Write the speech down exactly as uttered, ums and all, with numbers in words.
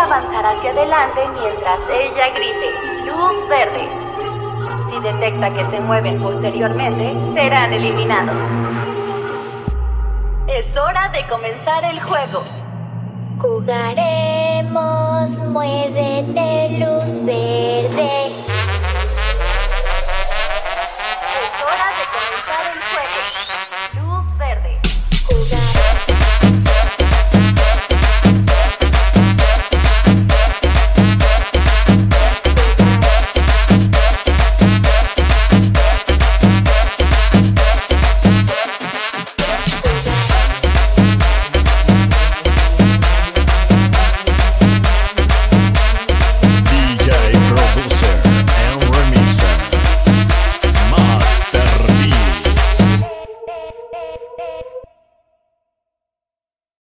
avanzar hacia adelante mientras ella grite luz verde. Si detecta que se mueven posteriormente, serán eliminados. Es hora de comenzar el juego. Jugaremos, muévete, luz verde.